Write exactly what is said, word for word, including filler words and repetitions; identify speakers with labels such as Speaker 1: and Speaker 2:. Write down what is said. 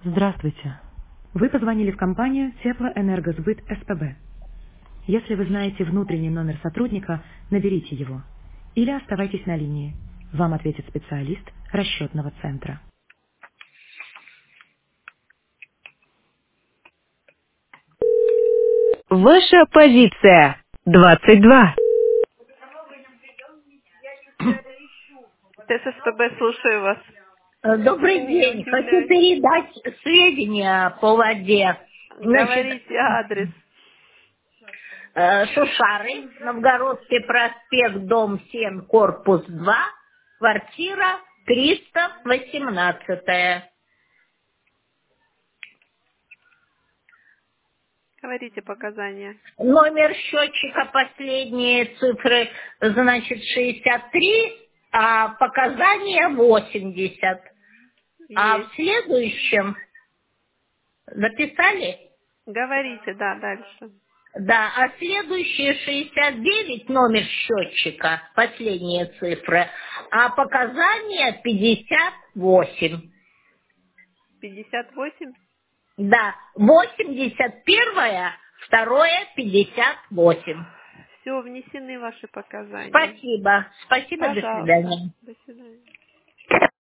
Speaker 1: Здравствуйте. Вы позвонили в компанию Теплоэнергосбыт СПБ. Если вы знаете внутренний номер сотрудника, наберите его. Или оставайтесь на линии. Вам ответит специалист расчетного центра.
Speaker 2: Ваша позиция. двадцать два.
Speaker 3: ТССПБ, слушаю вас.
Speaker 4: Э, Добрый
Speaker 3: Не
Speaker 4: день. Хочу
Speaker 3: удивляюсь.
Speaker 4: передать сведения по воде. Значит,
Speaker 3: Говорите адрес.
Speaker 4: э, Шушары, Новгородский проспект, дом семь, корпус два, квартира триста восемнадцать.
Speaker 3: Говорите показания.
Speaker 4: Номер счетчика, последние цифры, значит, шестьдесят три, а показания восемьдесят. А в
Speaker 3: Есть.
Speaker 4: следующем записали?
Speaker 3: Говорите, да, дальше.
Speaker 4: Да, а следующие шестьдесят девять номер счетчика, последние цифры, а показания пятьдесят восемь.
Speaker 3: пятьдесят восемь?
Speaker 4: Да, восемьдесят первое, второе пятьдесят восемь.
Speaker 3: Все, внесены ваши показания.
Speaker 4: Спасибо, спасибо, до
Speaker 3: Пожалуйста.
Speaker 4: свидания.
Speaker 3: До свидания.